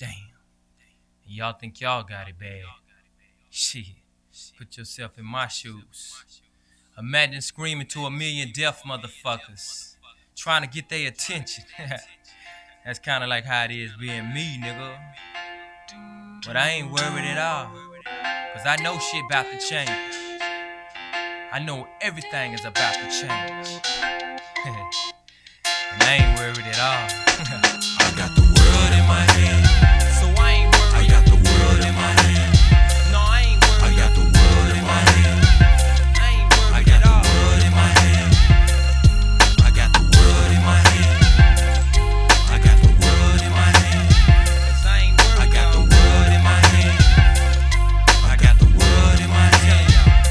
Damn. Y'all think y'all got it bad. Shit. Put yourself in my shoes. Imagine screaming to 1,000,000 deaf motherfuckers, trying to get their attention. That's kinda like how it is being me, nigga. But I ain't worried at all, cause I know shit about to change. I know everything is about to change. And I ain't worried at all. I got the world in my hand. So I ain't worried. I got the world in my hand. No, I ain't worried. I got the world in my hand. I ain't worried I got at the all. world in my hand. I got the world in my hand. I got the world in my hand. Cause I ain't worried. I got the world in my hand. I got the world in my hand.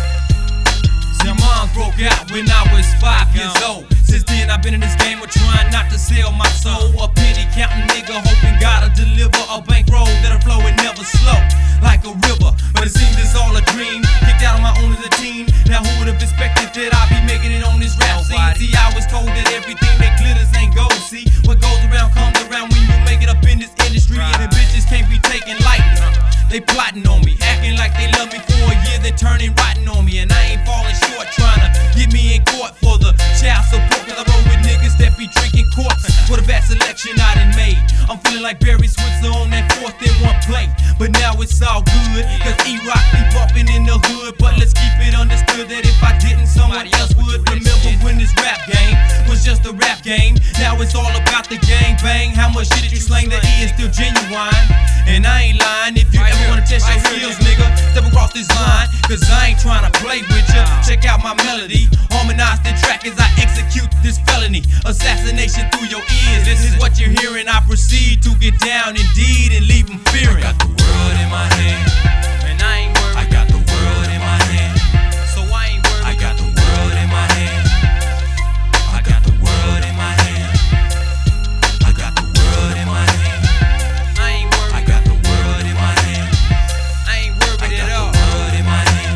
See, mom broke out when I was 5 years old. Since then I've been in this game of trying not to sell my soul. A penny counting nigga hoping God'll deliver a bankroll that'll flow and never slow like a river. But it seems it's all a dream. Kicked out on my own as a teen. Now who would have expected that I'd be making it on this rap scene? See, I was told that everything that glitters ain't gold. See, what goes around comes around when you make it up in this industry. And the bitches can't be taken lightly. They plotting on me, acting like they love me for a year, then turning rotten on me. And I ain't falling short, trying to get me in court for the child support. Cause I roll with niggas that be drinking quarts. What a bad selection I done made. I'm feeling like Barry Switzer on that 4th and 1 play. But now it's all good, cause E-Rock be bumping in the hood. But let's keep it understood that if I didn't, somebody else would. Remember when this rap game was just a rap game. Now it's all about the gang bang. How much shit you slang, the E is still genuine. And I ain't lying, if you ever wanna test your skills, nigga, step across this line, cause I ain't trying to play with ya. Check out my melody, harmonize the track as I execute this felony. Assassination through your ears, this is what you're hearing. I proceed to get down indeed and leave them fearing. I got the world in my hand. And I ain't worried. I got the world in my hand. So I ain't worried. I got the world in my hand. I got the world in my hand. I got the world in my hand. I ain't worried. I got the world in my hand. I ain't I worried got at all. the world in my hand.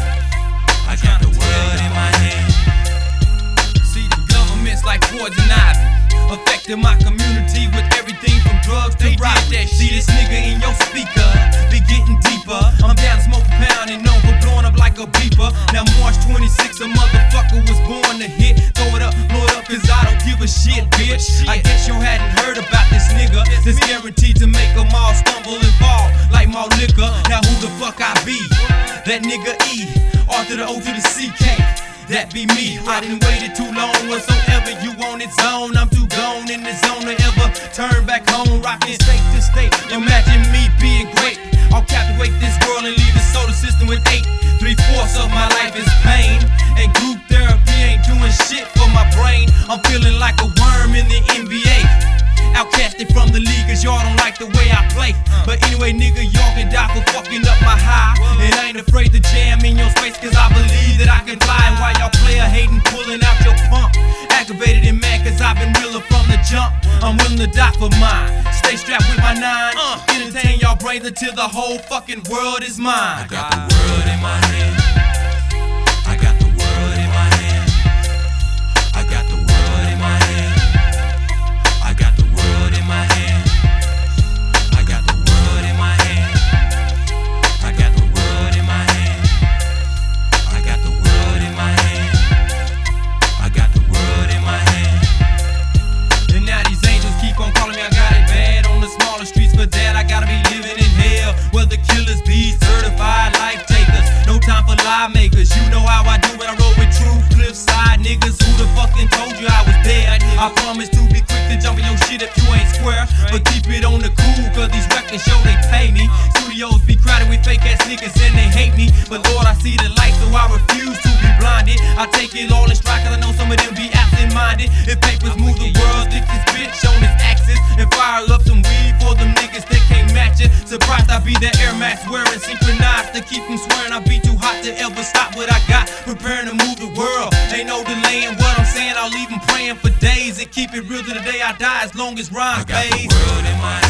I got the world in my hand. See, the government's like poison ivy, affecting my community with everything from drugs to robbery. See this nigga in your speaker, be getting deeper. I'm down to smoke a pound and known for blowing up like a beeper. Now March 26, a motherfucker was born to hit. Throw it up, blow it up, cause I don't give a shit, bitch. I guess you hadn't heard about this nigga that's guaranteed to make them all stumble and fall like malt liquor. Now who the fuck I be? That nigga E, R to the O to the CK. That be me. I didn't waited too long. Whatsoever you on its own, I'm too gone in the zone to ever turn back home. Rocking state to state. Imagine me being great. I'll captivate this world and leave the solar system with 8. 3/4 of my life is pain, and group therapy ain't doing shit for my brain. I'm feeling like a worm in the NBA. Outcasted from the league cause y'all don't like the way I play. But anyway, nigga, y'all can die for fucking up my high. And I ain't afraid to jam in your space cause I believe that I can fly. And while y'all player hating, pulling out your pump, aggravated and mad cause I've been realer from the jump. I'm willing to die for mine. Stay strapped with my 9. Entertain y'all brains until the whole fucking world is mine. I got the world in my hand. I got the world in my hand. I got the world in my hand. I got the world in my hand. I got the world in my hand. I got the world in my hand. I got the world in my hand. I got the world in my hand. And now these angels keep on calling me, I got it bad. On the smaller streets for that, I gotta be living in hell. Where the killers be certified life takers. No time for lie makers. You know how I do when I roll with true Cliffside niggas. Who the fucking told you I was dead? I promise to be quick to jump in your shit if you ain't square. But keep it on the cool, cause these records show they pay me. Studios be crowded with fake ass niggas and they hate me. But Lord, I see the light, so I refuse to be blinded. I take it all in stride, cause I know some of them be absent minded. If papers move the world, stick this bitch on its axis and fire up some weed for them niggas that can't match it. Surprised I be that Air Max wearing, synchronized to keep them swearing I be too hot to ever stop what I got. Preparing to move the world, ain't no delaying what I'm saying. I'll leave them praying for days and keep it real to the day I die as long as rhymes I got the pays. world in my hand.